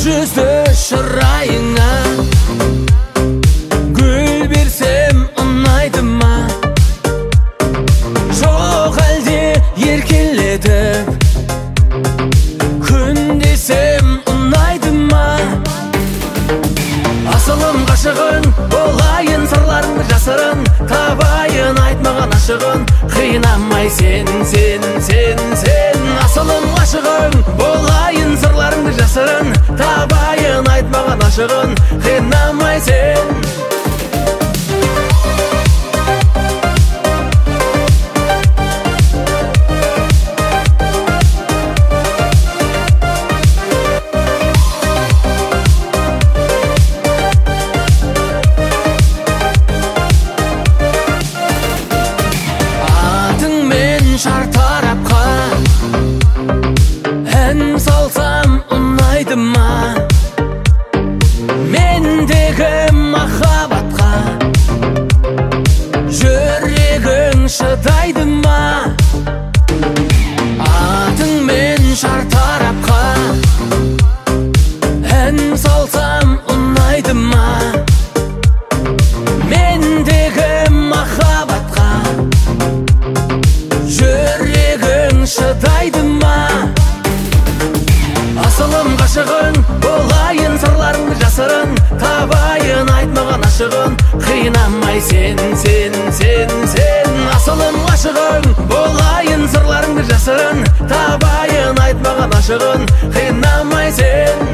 Жүзді шырайыңа гүл берсем ұнайды ма? Жоқ әлде еркелетіп күн десем ұнайды ма? Асылым ғашығың болайын, сырларыңды жасырын табайын, айтмаған ашығын қинамай сен. Асылым ғашығың болайын, сырларыңды жасырын табайын, айтмаған ашығын қинамай сен. Шартарапқа ән салсам ұнайды ма? Мендегі махаббатқа жүрегің шыдайды ма? Атыңмен шартарапқа ән салсам ұнайды ма? Мендегі махаббатқа жүрегің шыдайды ма? Асылым ғашығың болайын, сырларыңды жасырын табайын, айтмаған ашығын қинамай сен. Асылым ғашығың болайын, сырларыңды жасырын табайын, айтмаған ашығын қинамай сен.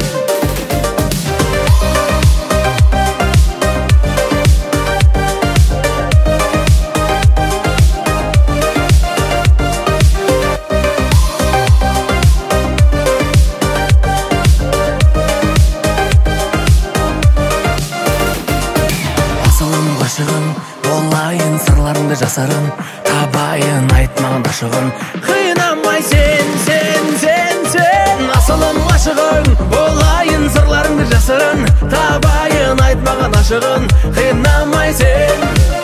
Ғашығың болайын, сырларыңды жасырын табайын, айтмаған ашығын қинамай сен. Асылым ғашығың болайын, сырларыңды жасырын табайын, айтмаған ашығын қинамай сен.